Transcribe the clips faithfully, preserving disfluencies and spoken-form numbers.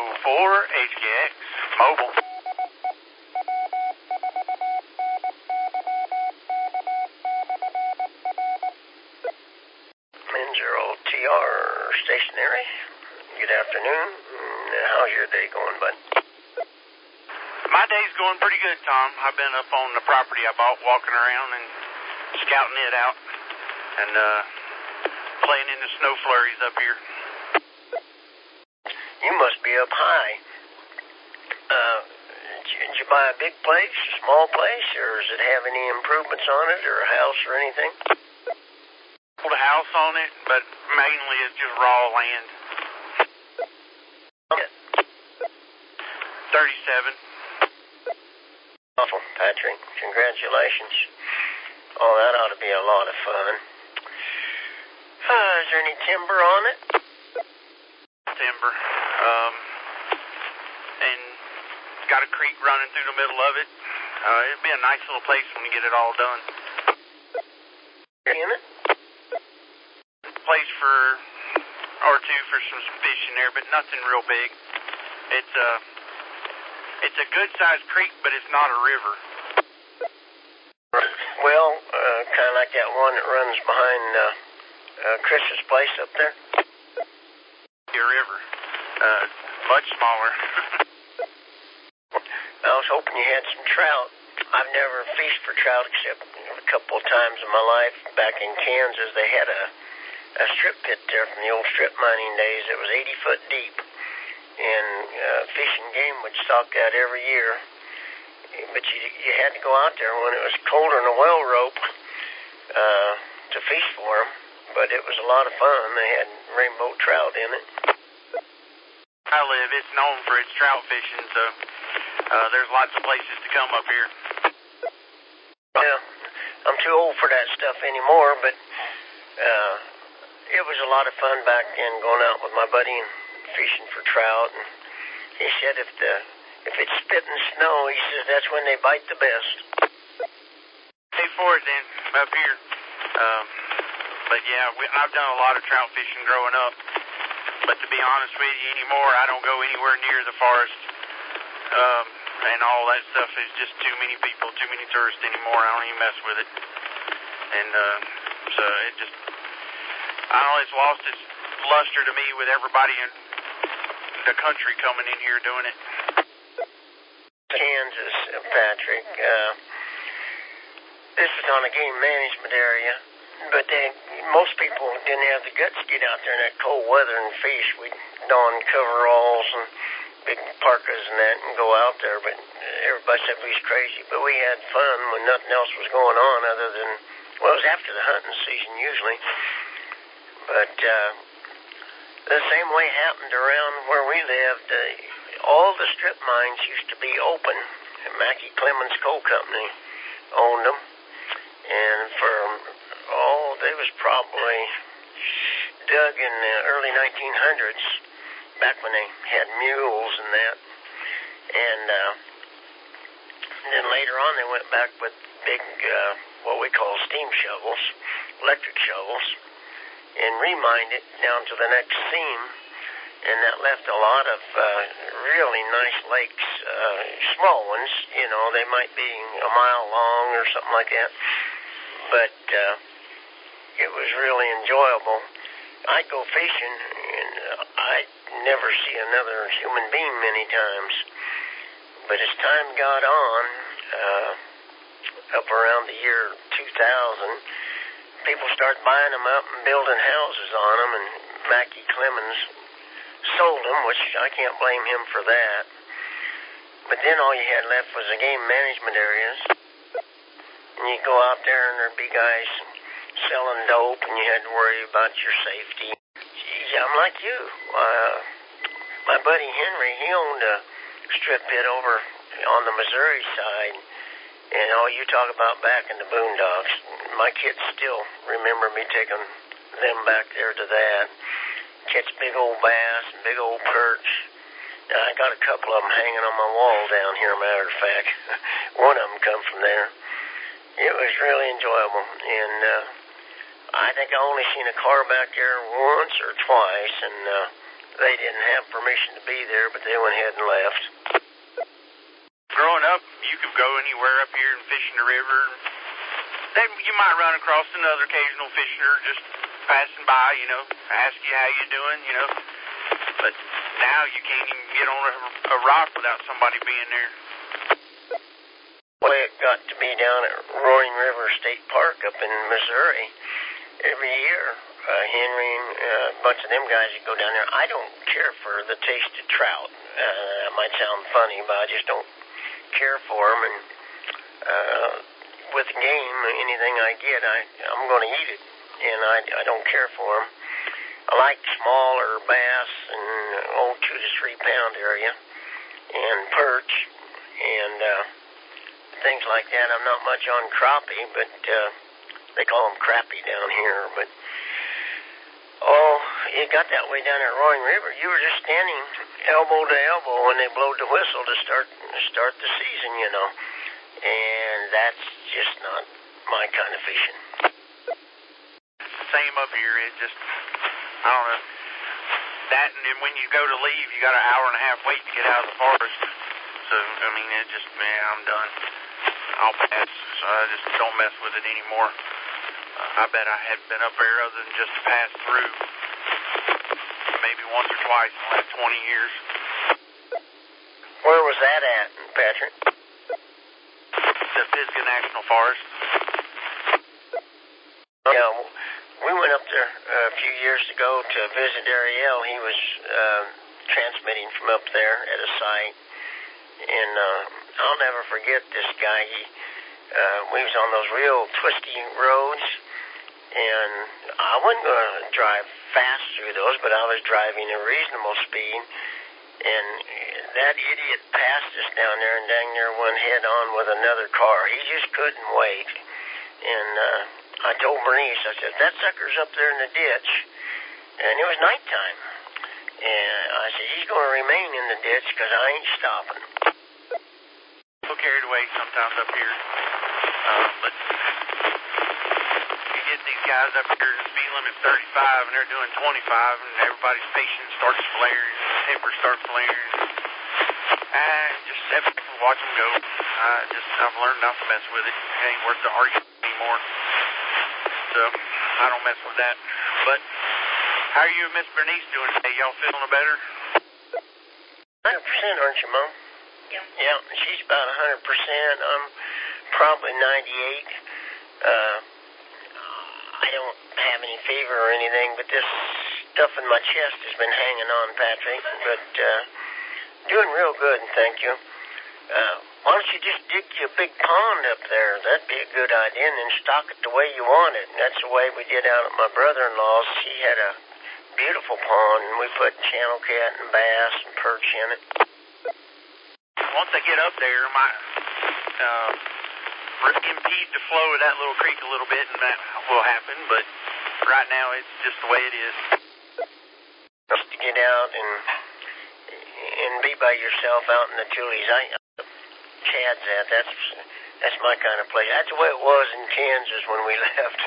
four H K X Mobile. Menzer T R Stationary. Good afternoon. How's your day going, bud? My day's going pretty good, Tom. I've been up on the property I bought, walking around and scouting it out, and uh, playing in the snow flurries up here. You must be up high. Uh, did you, did you buy a big place, a small place, or does it have any improvements on it, or a house or anything? Put a house on it, but mainly it's just raw land. Yeah. thirty-seven. Awful, Patrick. Congratulations. Oh, that ought to be a lot of fun. Uh, is there any timber on it? Timber. Um, and got a creek running through the middle of it. Uh, it'd be a nice little place when you get it all done. In it? Place for, or two for some fish in there, but nothing real big. It's a, it's a good-sized creek, but it's not a river. Well, uh, kind of like that one that runs behind uh, uh, Chris's place up there. Your river. Uh, much smaller. I was hoping you had some trout. I've never fished for trout except a couple of times in my life. Back in Kansas, they had a, a strip pit there from the old strip mining days. It was eighty foot deep. And uh, Fish and Game would stock that every year. But you, you had to go out there when it was colder than a well rope uh, to fish for them. But it was a lot of fun. They had rainbow trout in it. I live, it's known for its trout fishing, so uh, there's lots of places to come up here. Yeah, I'm too old for that stuff anymore, but uh, it was a lot of fun back then going out with my buddy and fishing for trout. And he said if the if it's spitting snow, he says that's when they bite the best. Pay for it then, up here. Um, but yeah, we, I've done a lot of trout fishing growing up. But to be honest with you anymore, I don't go anywhere near the forest. Um, and all that stuff is just too many people, too many tourists anymore. I don't even mess with it. And uh, so it just, I don't know, it's lost its luster to me with everybody in the country coming in here doing it. Kansas, Patrick. Uh, this is on a game management area, but they, most people didn't have the guts to get out there in that cold weather and fish. We'd don coveralls and big parkas and that and go out there, but everybody said we was crazy. But we had fun when nothing else was going on other than, well, it was after the hunting season usually. But uh, the same way happened around where we lived. Uh, all the strip mines used to be open. Mackie Clemens Coal Company owned them. And for, oh, they was probably dug in the early nineteen hundreds, back when they had mules and that. And uh, then later on they went back with big, uh, what we call steam shovels, electric shovels, and remined it down to the next seam. And that left a lot of uh, really nice lakes, uh, small ones, you know, they might be a mile long or something like that. But uh, it was really enjoyable. I'd go fishing, and I'd never see another human being many times. But as time got on, uh, up around the year two thousand, people started buying them up and building houses on them, and Mackie Clemens sold them, which I can't blame him for that. But then all you had left was the game management areas. And you go out there and there'd be guys selling dope, and you had to worry about your safety. Geez, I'm like you. Uh, my buddy Henry, he owned a strip pit over on the Missouri side. And oh, you talk about back in the boondocks. My kids still remember me taking them back there to that. Catch big old bass and big old perch. Now, I got a couple of them hanging on my wall down here, matter of fact. One of them come from there. It was really enjoyable. And uh, I think I only seen a car back there once or twice, and uh, they didn't have permission to be there, but they went ahead and left. Growing up, you could go anywhere up here and fish in the river. Then you might run across another occasional fisher just passing by, you know, ask you how you doing, you know. But now you can't even get on a, a rock without somebody being there. Well, it got to be down at Roaring River State Park up in Missouri every year. Uh, Henry and uh, a bunch of them guys that go down there. I don't care for the taste of trout. Uh, that might sound funny, but I just don't care for them. And uh, with game, anything I get, I, I'm going to eat it. And I, I don't care for them. I like smaller bass and old two to three pound area and perch and uh, things like that. I'm not much on crappie, but uh, they call them crappie down here. But oh, it got that way down at Roaring River. You were just standing elbow to elbow when they blowed the whistle to start start the season, you know. And that's just not my kind of fishing. Same up here. It just, I don't know. That, and then when you go to leave, you got an hour and a half wait to get out of the forest. So, I mean, it just, man, I'm done. I'll pass. So I just don't mess with it anymore. Uh, I bet I hadn't been up there other than just to pass through maybe once or twice in the last twenty years. Where was that at, Patrick? The Pisgah National Forest. Yeah, we went up there uh, a few years ago to visit Ariel. He was uh, transmitting from up there at a site. And uh, I'll never forget this guy. He, uh, we was on those real twisty roads. And I wasn't going to drive fast through those, but I was driving a reasonable speed. And that idiot passed us down there and dang near went head on with another car. He just couldn't wait. And uh, I told Bernice, I said, that sucker's up there in the ditch. And it was nighttime. And I said, he's going to remain in the ditch because I ain't stopping. So carried away sometimes up here. Uh, but you get these guys up here, the speed limit's thirty-five, and they're doing twenty-five, and everybody's patience starts flaring, tempers start flaring. And just sit back and watch them go. Uh, just, I've learned not to mess with it. It ain't worth the argument anymore. So, I don't mess with that. But, how are you and Miss Bernice doing today? Y'all feeling better? one hundred percent, aren't you, Mom? Yeah. Yeah, she's about one hundred percent. I'm probably ninety-eight. Uh, I don't have any fever or anything, but this stuff in my chest has been hanging on, Patrick. But uh, doing real good, thank you. Uh, why don't you just dig you a big pond up there? That'd be a good idea, and then stock it the way you want it. And that's the way we did out at my brother-in-law's. He had a beautiful pond, and we put channel cat and bass and perch in it. Once I get up there, I might uh, impede the flow of that little creek a little bit, and that will happen. But right now, it's just the way it is. Just to get out and and be by yourself out in the Tulies. I Chad's at. That's that's my kind of place. That's the way it was in Kansas when we left.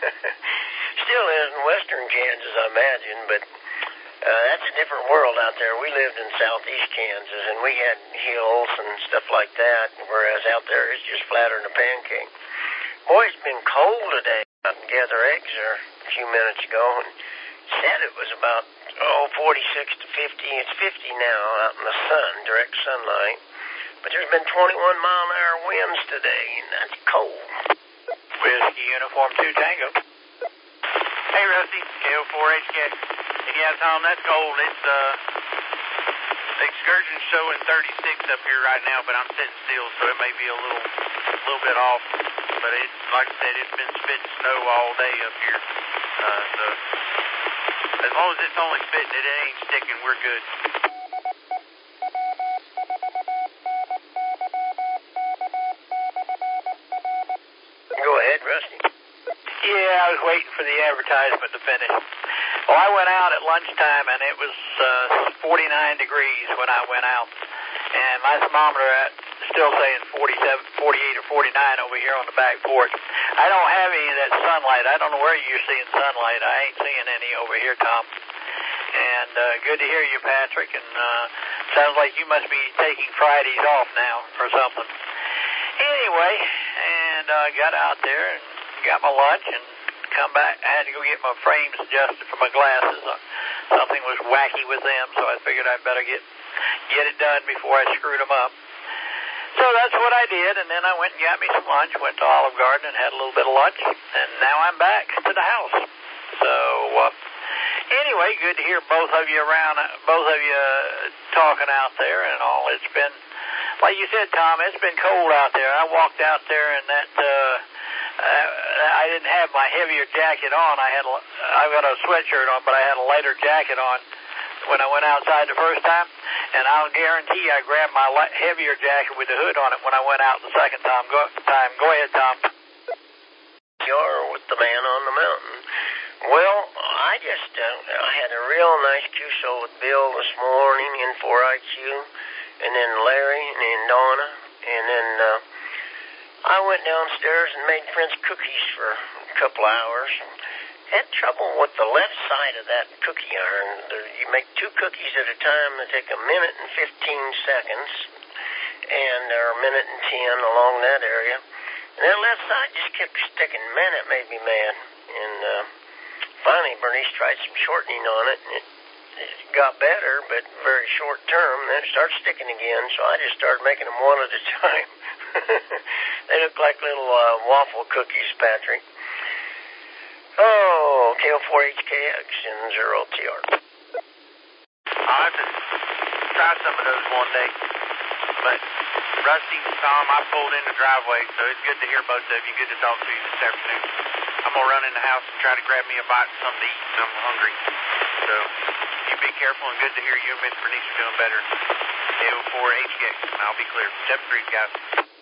Still is in western Kansas, I imagine, but uh, that's a different world out there. We lived in southeast Kansas, and we had hills and stuff like that, whereas out there it's just flatter than a pancake. Boy, it's been cold today. I gathered eggs there a few minutes ago, and said it was about, oh, forty-six to fifty. It's fifty now out in the sun, direct sunlight. But there's been twenty-one mile an hour winds today, and that's cold. Whiskey Uniform two Tango. Hey, Rusty, K O four H K. Yeah, Tom, that's cold. It's, uh, the excursion's showing thirty-six up here right now, but I'm sitting still, so it may be a little, little bit off. But it's, like I said, it's been spitting snow all day up here. Uh, so, as long as it's only spitting it, it ain't sticking, we're good. Go ahead, Rusty. Yeah, I was waiting for the advertisement to finish. Well, I went out at lunchtime, and it was uh, forty-nine degrees when I went out. And my thermometer at still saying forty-seven, forty-eight, or forty-nine over here on the back porch. I don't have any of that sunlight. I don't know where you're seeing sunlight. I ain't seeing any over here, Tom. And And uh, good to hear you, Patrick. And uh, sounds like you must be taking Fridays off now or something. Anyway, and I uh, got out there and got my lunch and come back. I had to go get my frames adjusted for my glasses. Uh, something was wacky with them, so I figured I'd better get get it done before I screwed them up. So that's what I did, and then I went and got me some lunch, went to Olive Garden and had a little bit of lunch, and now I'm back to the house. So uh, anyway, good to hear both of you around, both of you talking out there and all. It's been, like you said, Tom, it's been cold out there. I walked out there and that, uh, uh, I didn't have my heavier jacket on. I had, a, I've got a sweatshirt on, but I had a lighter jacket on when I went outside the first time, and I'll guarantee I grabbed my light, heavier jacket with the hood on it when I went out the second time. Go, time. Go ahead, Tom. You're with the man on the mountain. Well, I just, uh, I had a real nice Q S O with Bill this morning in four I Q, and then Larry and then Donna, and then uh, I went downstairs and made Prince cookies for a couple hours. Had trouble with the left side of that cookie iron. You make two cookies at a time that take a minute and fifteen seconds, and or a minute and ten along that area. And that left side just kept sticking. Man, it made me mad. And uh, finally, Bernice tried some shortening on it, and it, it got better, but very short term. Then it started sticking again, so I just started making them one at a time. They look like little uh, waffle cookies, Patrick. Oh, K O four H K X and zero T R. I'll have to try some of those one day. But Rusty, Tom, I pulled in the driveway, so it's good to hear both of you. Good to talk to you this afternoon. I'm going to run in the house and try to grab me a bite of something to eat. I'm hungry. So you be careful, and good to hear you and Miss Bernice are doing better. K O four H K X, and I'll be clear. seven three, guys.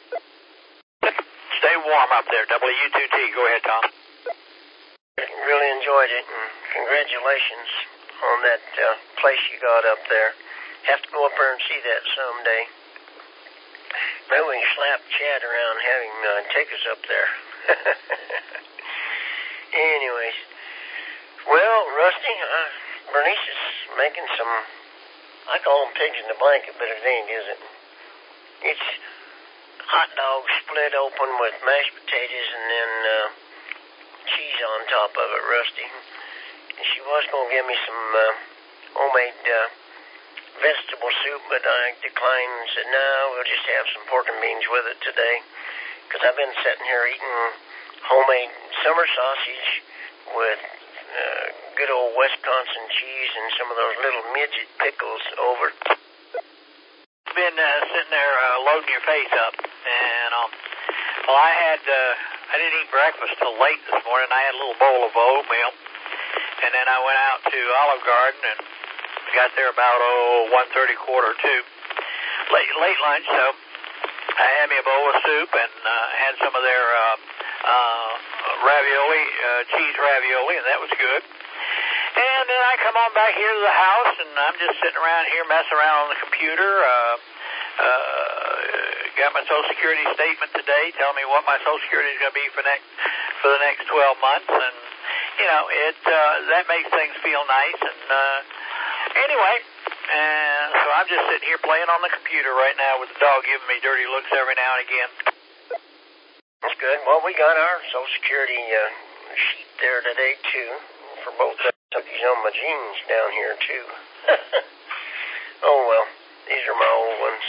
Stay warm up there, W two T. Go ahead, Tom. Really enjoyed it, and congratulations on that uh, place you got up there. Have to go up there and see that someday. Maybe we can slap Chad around and have him uh, take us up there. Anyways, well, Rusty, uh, Bernice is making some, I call them pigs in the blanket, but it ain't, is it? It's hot dogs split open with mashed potatoes and then uh, cheese on top of it, Rusty. And she was going to give me some uh, homemade uh, vegetable soup, but I declined and said, no, we'll just have some pork and beans with it today. Because I've been sitting here eating homemade summer sausage with uh, good old Wisconsin cheese and some of those little midget pickles over. Been uh, sitting there uh, loading your face up, and um, well, I had uh, I didn't eat breakfast till late this morning. I had a little bowl of oatmeal, and then I went out to Olive Garden and got there about oh one thirty, quarter two, late late lunch. So I had me a bowl of soup and uh, had some of their uh, uh, ravioli, uh, cheese ravioli, and that was good. And then I come on back here to the house, and I'm just sitting around here messing around on the computer. Uh, uh, got my Social Security statement today, telling me what my Social Security is going to be for next for the next twelve months, and you know it uh, that makes things feel nice. And uh, anyway, and so I'm just sitting here playing on the computer right now with the dog giving me dirty looks every now and again. That's good. Well, we got our Social Security uh, sheet there today too for both the cookies on my jeans down here, too. Oh, well, these are my old ones.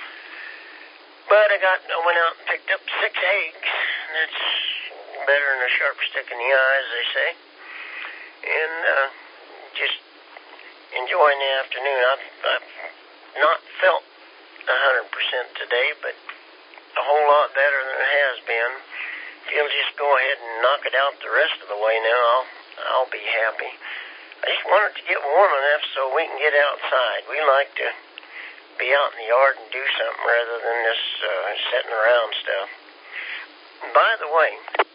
But I got, I went out and picked up six eggs. That's better than a sharp stick in the eye, as they say. And uh, just enjoying the afternoon. I've, I've not felt one hundred percent today, but a whole lot better than it has been. If you'll just go ahead and knock it out the rest of the way now, I'll I'll be happy. I just want it to get warm enough so we can get outside. We like to be out in the yard and do something rather than just uh, sitting around stuff. And by the way,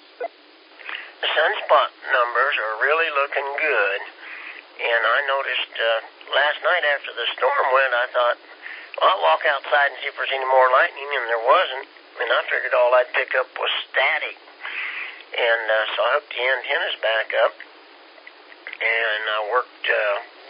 the sunspot numbers are really looking good. And I noticed uh, last night after the storm went, I thought, well, I'll walk outside and see if there's any more lightning, and there wasn't. And I figured all I'd pick up was static. And uh, so I hooked the antennas back up. And I worked uh,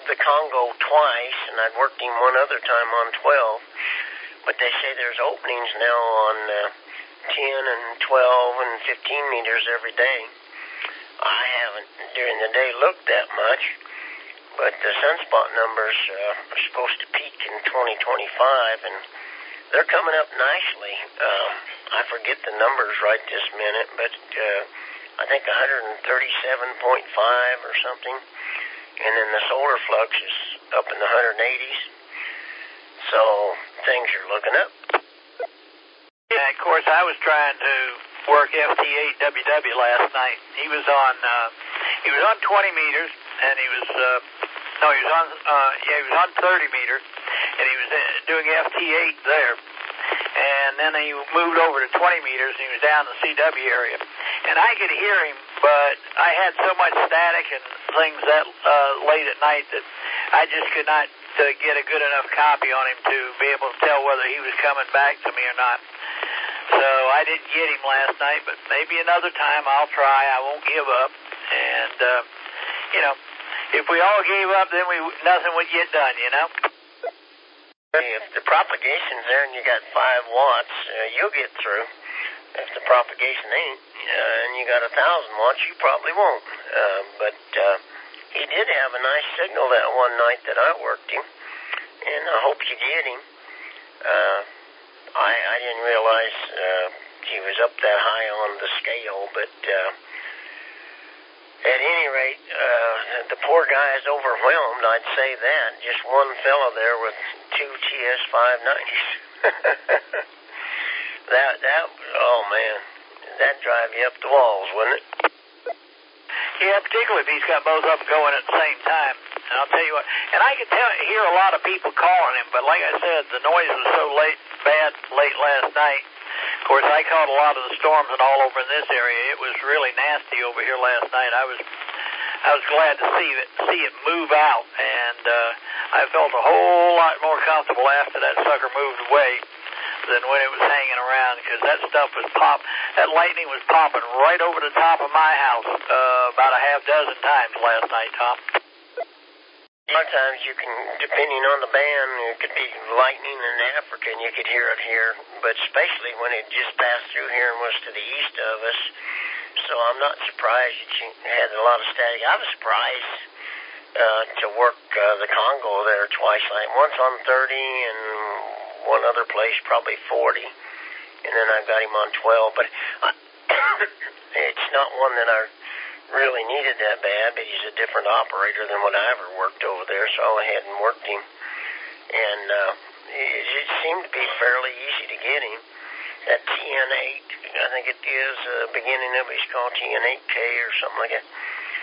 the Congo twice, and I'd worked him one other time on twelve. But they say there's openings now on uh, ten and twelve and fifteen meters every day. I haven't during the day looked that much, but the sunspot numbers uh, are supposed to peak in twenty twenty-five, and they're coming up nicely. Um, I forget the numbers right this minute, but uh, I think one thirty-seven point five or something. And then the solar flux is up in the one eighties. So things are looking up. Yeah, of course, I was trying to work F T eight W W last night. He was on uh, he was on twenty meters, and he was uh, no, he was on uh, yeah, he was on thirty meters, and he was uh, doing F T eight there. And then he moved over to twenty meters, and he was down in the C W area. And I could hear him, but I had so much static and things that uh, late at night that I just could not uh, get a good enough copy on him to be able to tell whether he was coming back to me or not. So I didn't get him last night, but maybe another time I'll try. I won't give up. And, uh, you know, if we all gave up, then we nothing would get done, you know? If the propagation's there and you got five watts, uh, you'll get through. If the propagation ain't, uh, and you got a thousand watts, you probably won't. Uh, but uh, he did have a nice signal that one night that I worked him, and I hope you get him. Uh, I, I didn't realize uh, he was up that high on the scale, but uh, at any rate, uh, the poor guy is overwhelmed, I'd say that. Just one fella there with two T S five nineties. that, that, oh man, that'd drive you up the walls, wouldn't it? Yeah, particularly if he's got both of them going at the same time. And I'll tell you what, and I could tell, hear a lot of people calling him, but like I said, the noise was so late, bad late last night. Of course, I caught a lot of the storms and all over in this area. It was really nasty over here last night. I was, I was glad to see it, see it move out, and uh, I felt a whole lot more comfortable after that sucker moved away than when it was hanging around, because that stuff was pop. That lightning was popping right over the top of my house uh, about a half dozen times last night, Tom. Sometimes you can, depending on the band, it could be lightning in Africa and you could hear it here, but especially when it just passed through here and was to the east of us. So I'm not surprised that you had a lot of static. I was surprised uh, to work uh, the Congo there twice, like once on thirty and one other place probably forty, and then I got him on twelve, but I, it's not one that I really needed that bad, but he's a different operator than what I ever worked over there, so I went ahead and worked him. And uh, it, it seemed to be fairly easy to get him. That T N eight, I think it is, uh, beginning of it is called T N eight K or something like that.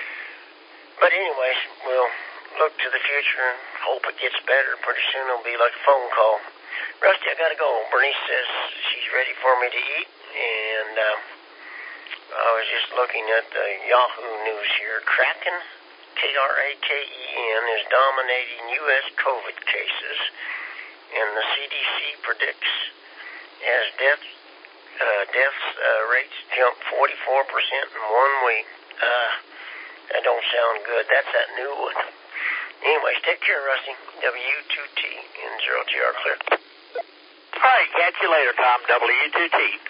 But anyways, we'll look to the future and hope it gets better. Pretty soon it'll be like a phone call. Rusty, I gotta go. Bernice says she's ready for me to eat, and uh, I was just looking at the Yahoo News here. Kraken, K R A K E N, is dominating U S COVID cases, and the C D C predicts as death, uh, deaths uh, rates jump forty-four percent in one week. Uh, that don't sound good. That's that new one. Anyways, take care, Rusty. W two T N zero T R clear. All right, catch you later, Tom. W two T.